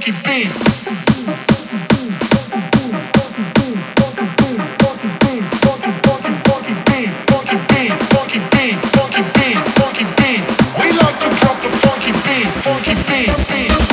funky beats. Funky beats, beats.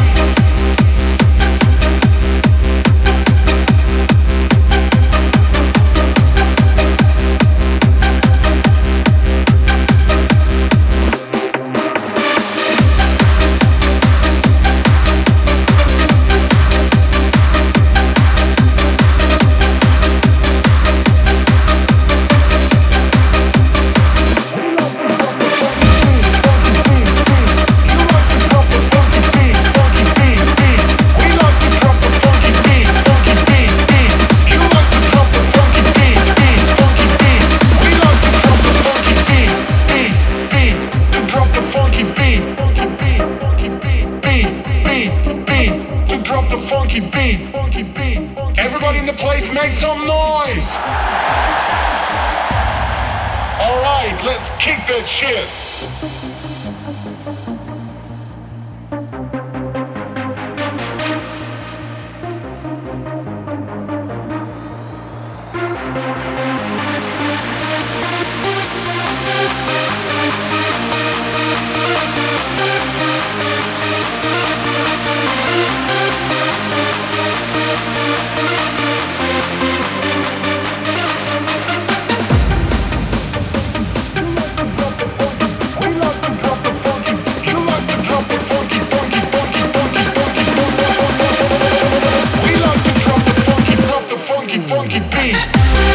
Funky beats, funky beats. Everybody in the place make some noise. All right, let's kick that shit. Funky beats.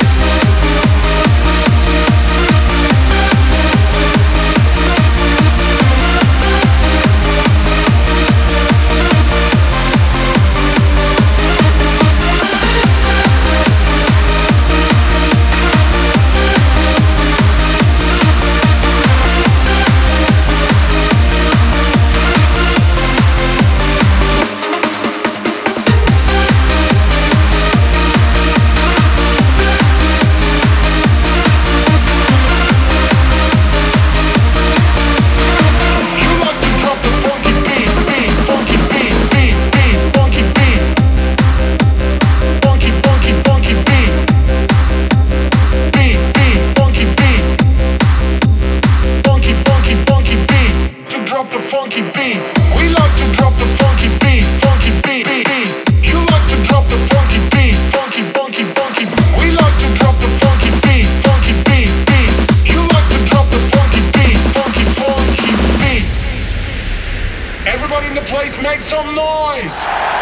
Funky beats. We like to drop the funky beats, funky beats. You like to drop the funky beats, funky, funky, funky. We like to drop the funky beats, funky beats. You like to drop the funky beats, funky, funky beats. Everybody in the place make some noise.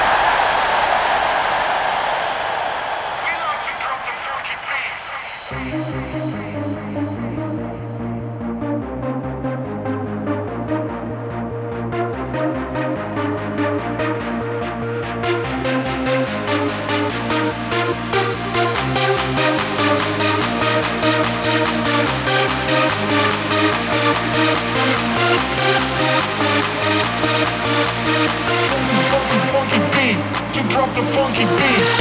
We like to drop the funky beats. Drop the funky beats.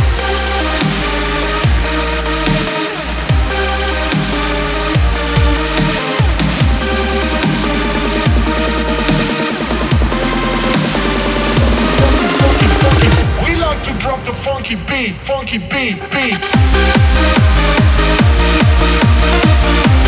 We like to drop the funky beats, beats.